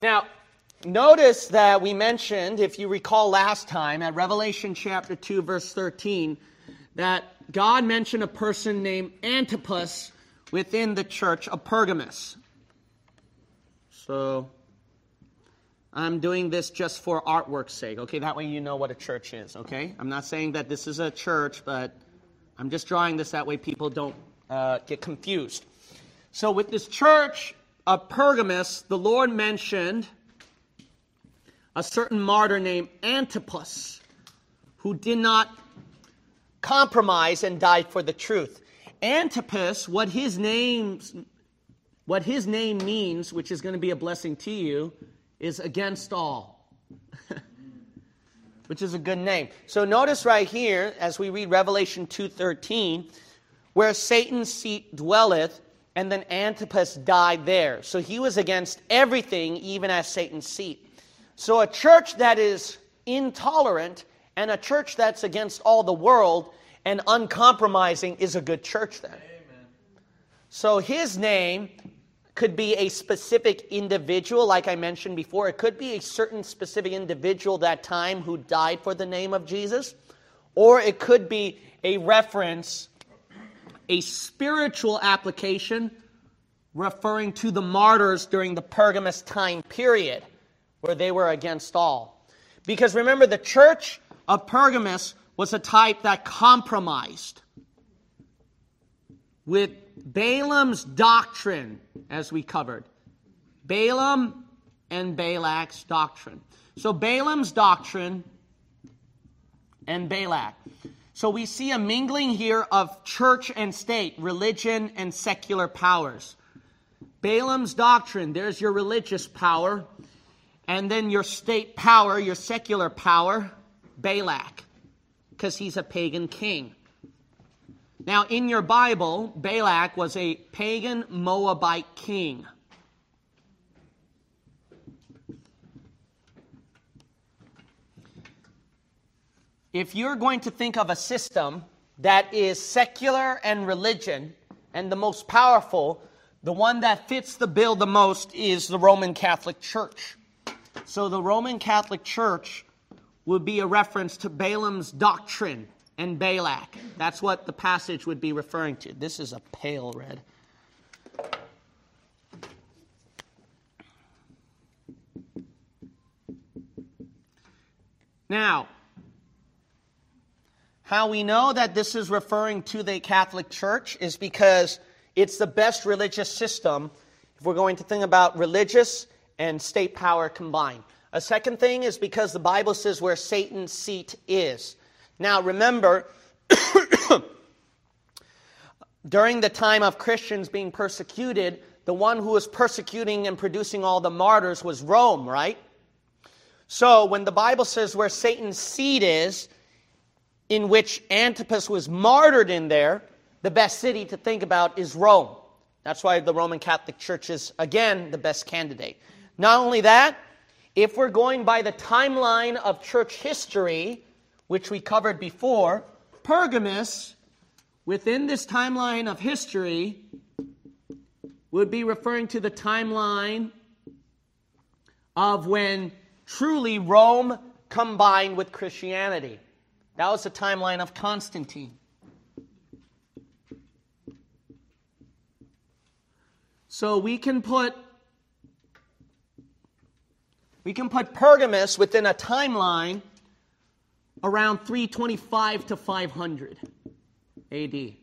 Now, notice that we mentioned, if you recall last time, at Revelation chapter 2, verse 13, that God mentioned a person named Antipas within the church of Pergamos. So, I'm doing this just for artwork's sake, okay? That way you know what a church is, okay? I'm not saying that this is a church, but I'm just drawing this that way people don't get confused. So with this church of Pergamos, the Lord mentioned a certain martyr named Antipas who did not compromise and died for the truth. Antipas, what his name means, which is going to be a blessing to you, is against all, which is a good name. So notice right here, as we read Revelation 2:13, where Satan's seat dwelleth, and then Antipas died there. So he was against everything, even as Satan's seat. So a church that is intolerant and a church that's against all the world and uncompromising is a good church then. Amen. So his name could be a specific individual, like I mentioned before. It could be a certain specific individual that time who died for the name of Jesus. Or it could be a reference, a spiritual application referring to the martyrs during the Pergamos time period where they were against all. Because remember, the church of Pergamos was a type that compromised with Balaam's doctrine, as we covered. Balaam and Balak's doctrine. So Balaam's doctrine and Balak. So we see a mingling here of church and state, religion and secular powers. Balaam's doctrine, there's your religious power. And then your state power, your secular power, Balak, because he's a pagan king. Now, in your Bible, Balak was a pagan Moabite king. If you're going to think of a system that is secular and religion, and the most powerful, the one that fits the bill the most is the Roman Catholic Church. So the Roman Catholic Church would be a reference to Balaam's doctrine and Balak. That's what the passage would be referring to. This is a pale red. Now, how we know that this is referring to the Catholic Church is because it's the best religious system if we're going to think about religious and state power combined. A second thing is because the Bible says where Satan's seat is. Now remember, during the time of Christians being persecuted, the one who was persecuting and producing all the martyrs was Rome, right? So when the Bible says where Satan's seat is, in which Antipas was martyred in there, the best city to think about is Rome. That's why the Roman Catholic Church is, again, the best candidate. Not only that, if we're going by the timeline of church history, which we covered before, Pergamos, within this timeline of history, would be referring to the timeline of when truly Rome combined with Christianity. That was the timeline of Constantine. So we can put Pergamos within a timeline around 325 to 500 AD.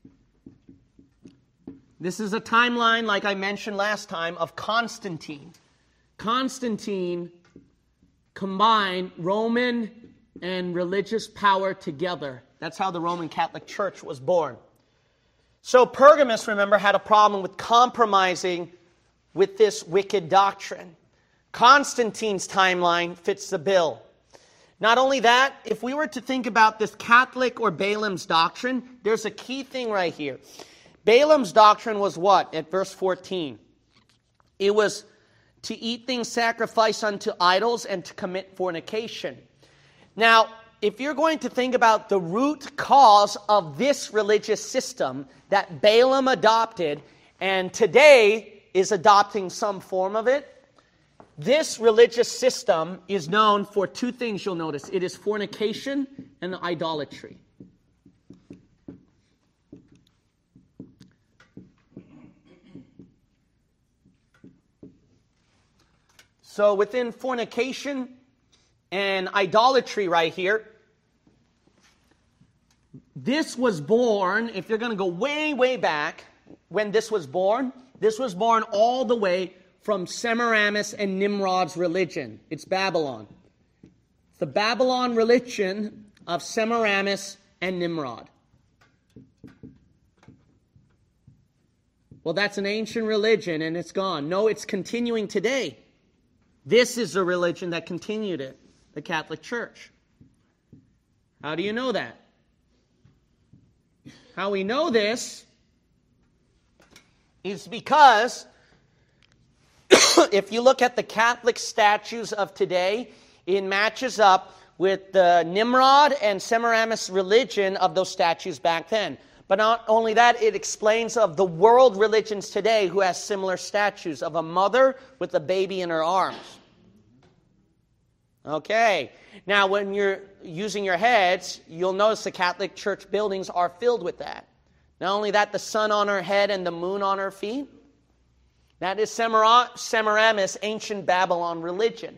This is a timeline, like I mentioned last time, of Constantine. Constantine combined Roman and religious power together. That's how the Roman Catholic Church was born. So Pergamos, remember, had a problem with compromising with this wicked doctrine. Constantine's timeline fits the bill. Not only that, if we were to think about this Catholic or Balaam's doctrine, there's a key thing right here. Balaam's doctrine was what? At verse 14. It was to eat things sacrificed unto idols and to commit fornication. Now, if you're going to think about the root cause of this religious system that Balaam adopted and today is adopting some form of it, this religious system is known for two things you'll notice. It is fornication and idolatry. So within fornication and idolatry right here, this was born, if you're going to go way, way back, when this was born all the way from Semiramis and Nimrod's religion. It's Babylon. The Babylon religion of Semiramis and Nimrod. Well, that's an ancient religion and it's gone. No, it's continuing today. This is a religion that continued it, the Catholic Church. How do you know that? How we know this is because if you look at the Catholic statues of today, it matches up with the Nimrod and Semiramis religion of those statues back then. But not only that, it explains of the world religions today who has similar statues of a mother with a baby in her arms. Okay. Now, when you're using your heads, you'll notice the Catholic Church buildings are filled with that. Not only that, the sun on her head and the moon on her feet. That is Semiramis, ancient Babylon religion.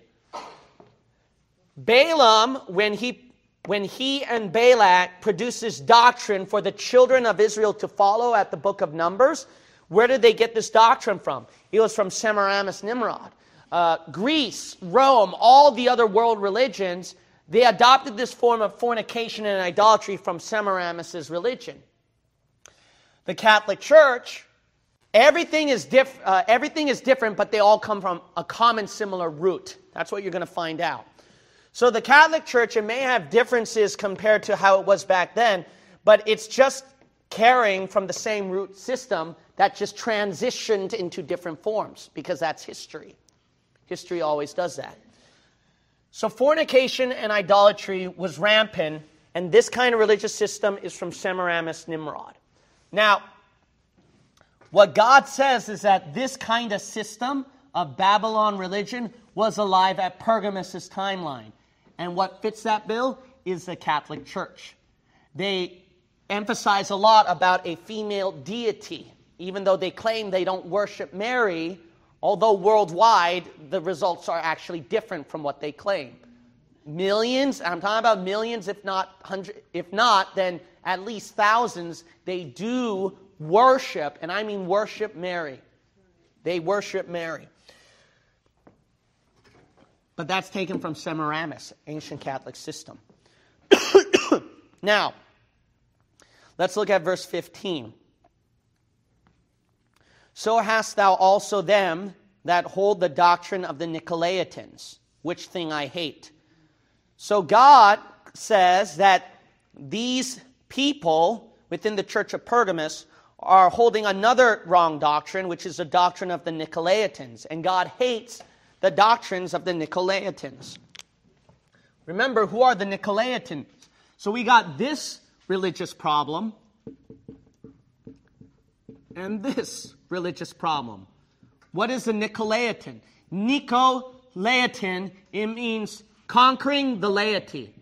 Balaam, when he and Balak produces doctrine for the children of Israel to follow at the book of Numbers, where did they get this doctrine from? It was from Semiramis Nimrod. Greece, Rome, all the other world religions, they adopted this form of fornication and idolatry from Semiramis' religion. The Catholic Church, everything is different, but they all come from a common similar root. That's what you're going to find out. So the Catholic Church, it may have differences compared to how it was back then, but it's just carrying from the same root system that just transitioned into different forms, because that's history. History always does that. So fornication and idolatry was rampant, and this kind of religious system is from Semiramis Nimrod. Now, what God says is that this kind of system of Babylon religion was alive at Pergamus' timeline. And what fits that bill is the Catholic Church. They emphasize a lot about a female deity, even though they claim they don't worship Mary, although worldwide the results are actually different from what they claim. Millions, I'm talking about millions, if not hundreds, if not, then at least thousands, they do worship, and I mean worship Mary. They worship Mary. But that's taken from Semiramis, ancient Catholic system. Now, let's look at verse 15. So hast thou also them that hold the doctrine of the Nicolaitans, which thing I hate. So God says that these people within the church of Pergamus are holding another wrong doctrine, which is the doctrine of the Nicolaitans. And God hates the doctrines of the Nicolaitans. Remember, who are the Nicolaitans? So we got this religious problem and this religious problem. What is a Nicolaitan? Nicolaitan, it means conquering the laity,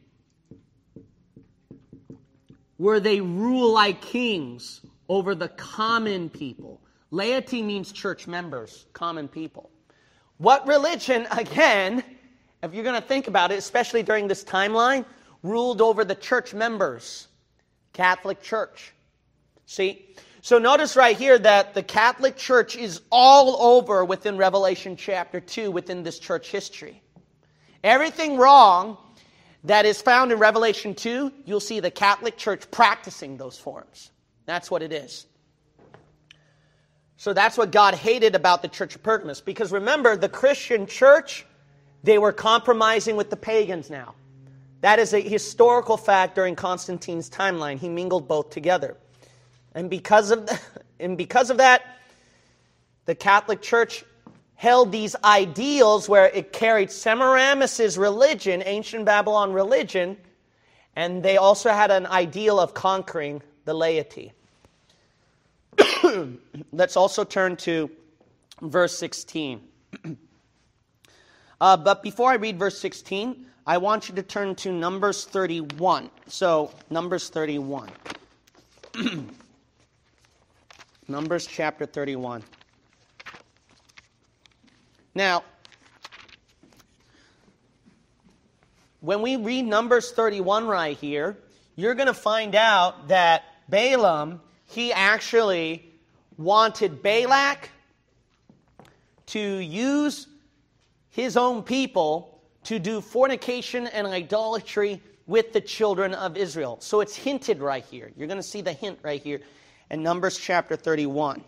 where they rule like kings over the common people. Laity means church members, common people. What religion, again, if you're going to think about it, especially during this timeline, ruled over the church members? Catholic Church. See? So notice right here that the Catholic Church is all over within Revelation chapter 2, within this church history. Everything wrong that is found in Revelation 2, you'll see the Catholic Church practicing those forms. That's what it is. So that's what God hated about the Church of Pergamus. Because remember, the Christian church, they were compromising with the pagans now. That is a historical fact during Constantine's timeline. He mingled both together. And because of that, the Catholic Church held these ideals where it carried Semiramis' religion, ancient Babylon religion, and they also had an ideal of conquering the laity. Let's also turn to verse 16. But before I read verse 16, I want you to turn to Numbers 31. So, Numbers 31. Numbers chapter 31. Now, when we read Numbers 31 right here, you're going to find out that Balaam, he actually wanted Balak to use his own people to do fornication and idolatry with the children of Israel. So it's hinted right here. You're going to see the hint right here in Numbers chapter 31.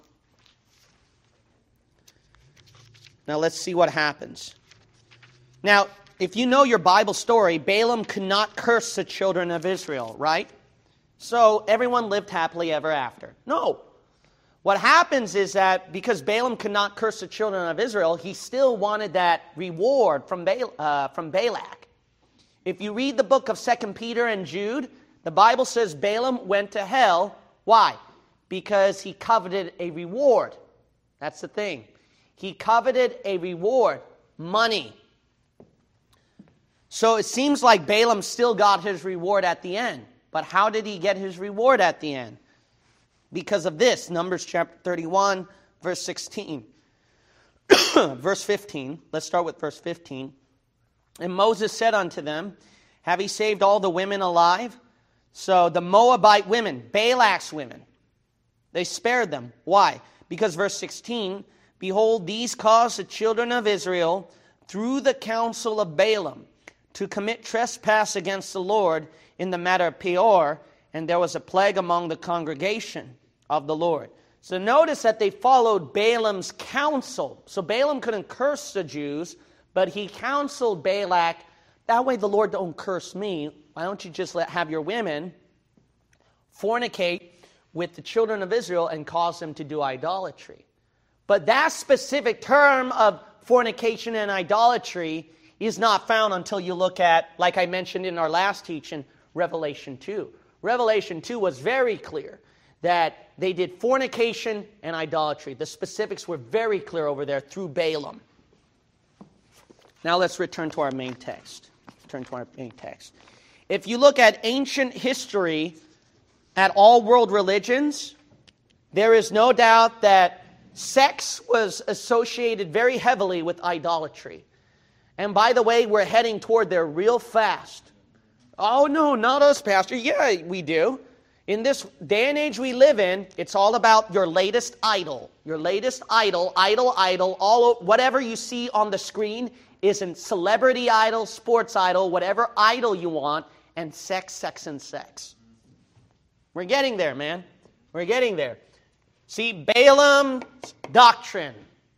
Now let's see what happens. Now, if you know your Bible story, Balaam could not curse the children of Israel, right? So everyone lived happily ever after. No. What happens is that because Balaam could not curse the children of Israel, he still wanted that reward from Balak. If you read the book of 2 Peter and Jude, the Bible says Balaam went to hell. Why? Because he coveted a reward. That's the thing. He coveted a reward, money. So it seems like Balaam still got his reward at the end. But how did he get his reward at the end? Because of this, Numbers chapter 31, verse 16. Verse 15, let's start with verse 15. And Moses said unto them, have ye saved all the women alive? So the Moabite women, Balak's women, they spared them. Why? Because verse 16, behold, these caused the children of Israel through the counsel of Balaam to commit trespass against the Lord in the matter of Peor, and there was a plague among the congregation of the Lord. So notice that they followed Balaam's counsel. So Balaam couldn't curse the Jews, but he counseled Balak, that way the Lord don't curse me. Why don't you just have your women fornicate with the children of Israel and cause them to do idolatry? But that specific term of fornication and idolatry is not found until you look at, like I mentioned in our last teaching, Revelation 2. Revelation 2 was very clear that they did fornication and idolatry. The specifics were very clear over there through Balaam. Now let's return to our main text. If you look at ancient history, at all world religions, there is no doubt that sex was associated very heavily with idolatry. And by the way, we're heading toward there real fast. Oh, no, not us, Pastor. Yeah, we do. In this day and age we live in, it's all about your latest idol. Your latest idol, whatever you see on the screen isn't celebrity idol, sports idol, whatever idol you want, and sex. We're getting there, man. We're getting there. See, Balaam's doctrine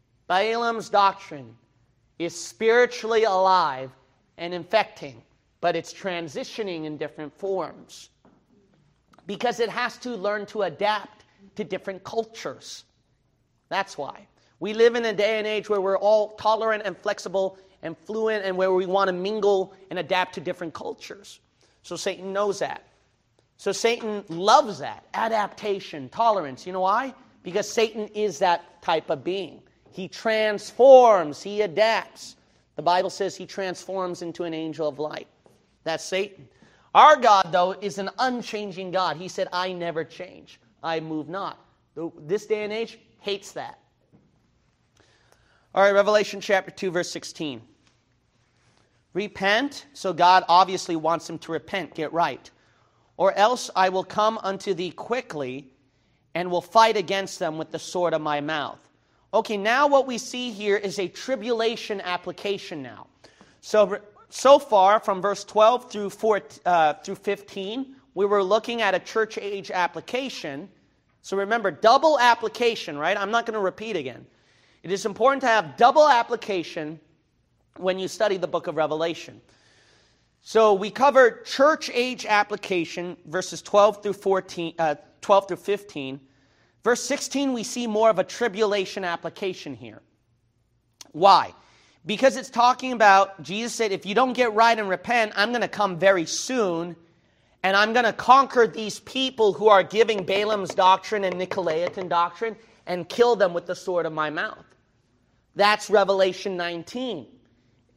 is spiritually alive and infecting, but it's transitioning in different forms because it has to learn to adapt to different cultures. That's why. We live in a day and age where we're all tolerant and flexible and fluent and where we want to mingle and adapt to different cultures. So Satan knows that. So Satan loves that, adaptation, tolerance. You know why? Because Satan is that type of being. He transforms, he adapts. The Bible says he transforms into an angel of light. That's Satan. Our God, though, is an unchanging God. He said, I never change. I move not. This day and age hates that. All right, Revelation chapter 2, verse 16. Repent. So God obviously wants them to repent, get right. Or else I will come unto thee quickly and will fight against them with the sword of my mouth. Okay, now what we see here is a tribulation application now. So far, from verse 12 through 15, we were looking at a church age application. So remember, double application, right? I'm not going to repeat again. It is important to have double application when you study the book of Revelation. So we covered church age application, verses 12 through 15. Verse 16, we see more of a tribulation application here. Why? Because it's talking about, Jesus said, if you don't get right and repent, I'm going to come very soon, and I'm going to conquer these people who are giving Balaam's doctrine and Nicolaitan doctrine and kill them with the sword of my mouth. That's Revelation 19.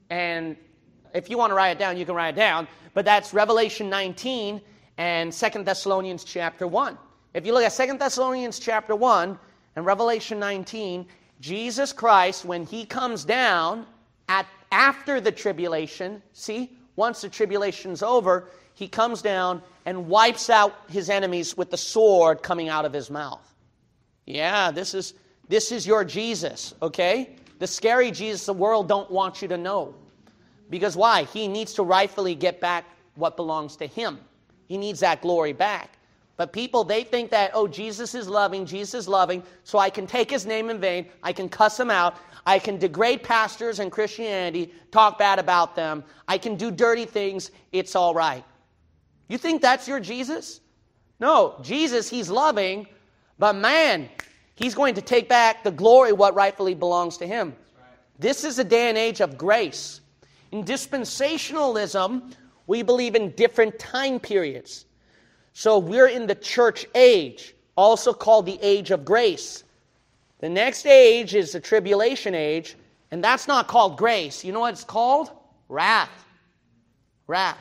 And if you want to write it down, you can write it down. But that's Revelation 19 and 2 Thessalonians chapter 1. If you look at 2 Thessalonians chapter 1 and Revelation 19, Jesus Christ, when he comes down after the tribulation, see, once the tribulation's over, he comes down and wipes out his enemies with the sword coming out of his mouth. Yeah, this is your Jesus, okay? The scary Jesus the world don't want you to know. Because why? He needs to rightfully get back what belongs to him. He needs that glory back. But people, they think that, oh, Jesus is loving, so I can take his name in vain, I can cuss him out, I can degrade pastors and Christianity, talk bad about them, I can do dirty things, it's all right. You think that's your Jesus? No, Jesus, he's loving, but man, he's going to take back the glory, what rightfully belongs to him. This is a day and age of grace. In dispensationalism, we believe in different time periods. So we're in the church age, also called the age of grace. The next age is the tribulation age, and that's not called grace. You know what it's called? Wrath. Wrath.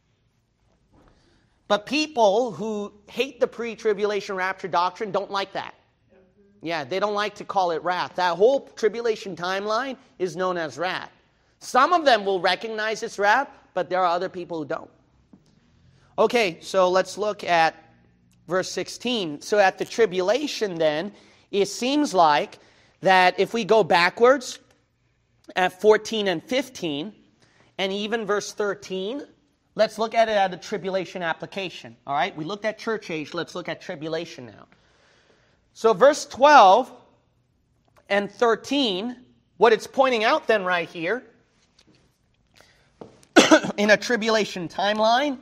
But people who hate the pre-tribulation rapture doctrine don't like that. Yeah, they don't like to call it wrath. That whole tribulation timeline is known as wrath. Some of them will recognize it's wrath, but there are other people who don't. Okay, so let's look at verse 16. So at the tribulation then, it seems like that if we go backwards at 14 and 15, and even verse 13, let's look at it at a tribulation application. All right, we looked at church age, let's look at tribulation now. So verse 12 and 13, what it's pointing out then right here, in a tribulation timeline,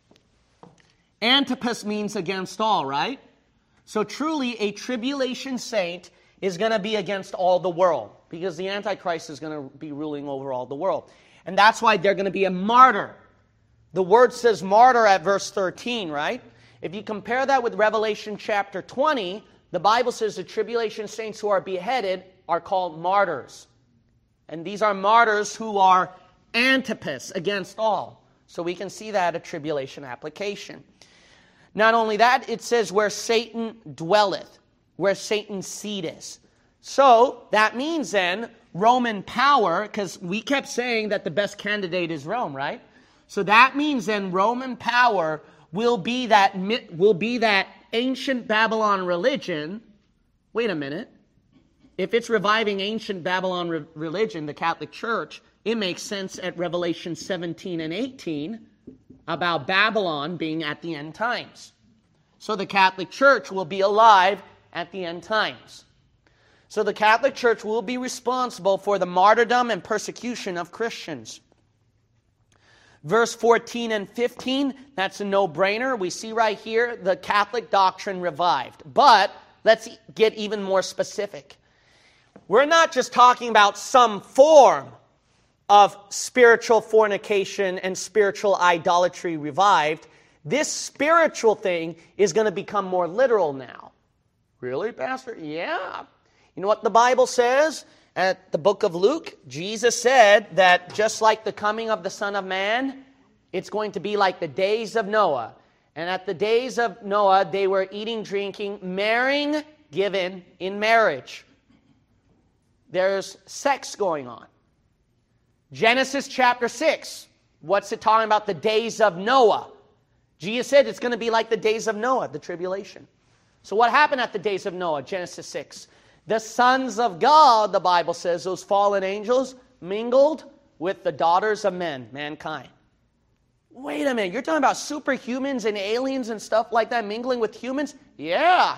Antipas means against all, right? So truly, a tribulation saint is going to be against all the world, because the Antichrist is going to be ruling over all the world. And that's why they're going to be a martyr. The word says martyr at verse 13, right? If you compare that with Revelation chapter 20, the Bible says the tribulation saints who are beheaded are called martyrs. And these are martyrs who are Antipas, against all. So we can see that a tribulation application. Not only that, it says where Satan dwelleth, where Satan's seat is. So that means then Roman power, because we kept saying that the best candidate is Rome, right? So that means then Roman power will be that ancient Babylon religion. Wait a minute. If it's reviving ancient Babylon religion, the Catholic Church, it makes sense at Revelation 17 and 18 about Babylon being at the end times. So the Catholic Church will be alive at the end times. So the Catholic Church will be responsible for the martyrdom and persecution of Christians. Verse 14 and 15, that's a no-brainer. We see right here the Catholic doctrine revived. But let's get even more specific. We're not just talking about some form of spiritual fornication and spiritual idolatry revived. This spiritual thing is going to become more literal now. Really, Pastor? Yeah. You know what the Bible says? At the book of Luke, Jesus said that just like the coming of the Son of Man, it's going to be like the days of Noah. And at the days of Noah, they were eating, drinking, marrying, given in marriage. There's sex going on. Genesis chapter 6, what's it talking about? The days of Noah. Jesus said it's going to be like the days of Noah, the tribulation. So what happened at the days of Noah? Genesis 6. The sons of God, the Bible says, those fallen angels, mingled with the daughters of men, mankind. Wait a minute, you're talking about superhumans and aliens and stuff like that mingling with humans? Yeah.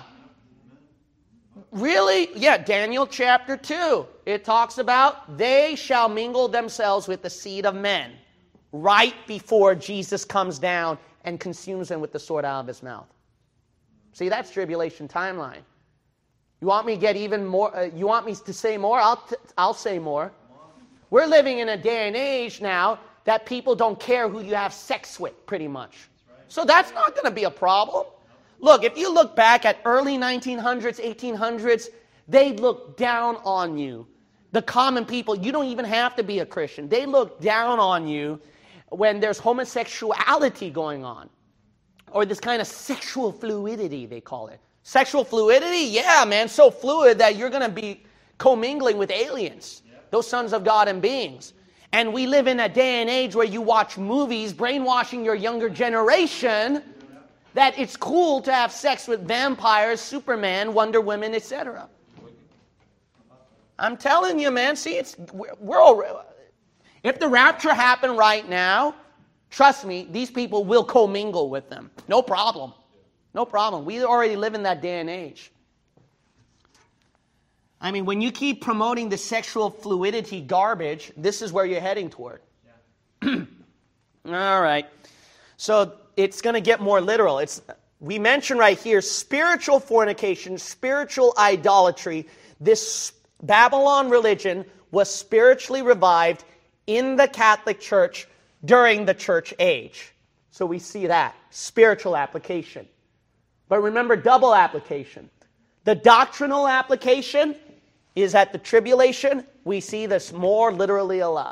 Really? Yeah, Daniel chapter 2. It talks about they shall mingle themselves with the seed of men right before Jesus comes down and consumes them with the sword out of his mouth. See, that's tribulation timeline. You want me to get even more? You want me to say more? I'll say more. We're living in a day and age now that people don't care who you have sex with, pretty much. So that's not going to be a problem. Look, if you look back at early 1900s, 1800s, they looked down on you. The common people, you don't even have to be a Christian. They look down on you when there's homosexuality going on. Or this kind of sexual fluidity, they call it. Sexual fluidity? Yeah, man, so fluid that you're going to be commingling with aliens. Those sons of God and beings. And we live in a day and age where you watch movies brainwashing your younger generation that it's cool to have sex with vampires, Superman, Wonder Woman, etc. I'm telling you, man, see, we're all, if the rapture happened right now, trust me, these people will commingle with them. No problem. No problem. We already live in that day and age. I mean, when you keep promoting the sexual fluidity garbage, this is where you're heading toward. Yeah. All right. So it's going to get more literal. We mention right here spiritual fornication, spiritual idolatry. This Babylon religion was spiritually revived in the Catholic Church during the church age. So we see that. Spiritual application. But remember, double application. The doctrinal application is at the tribulation, we see this more literally alive.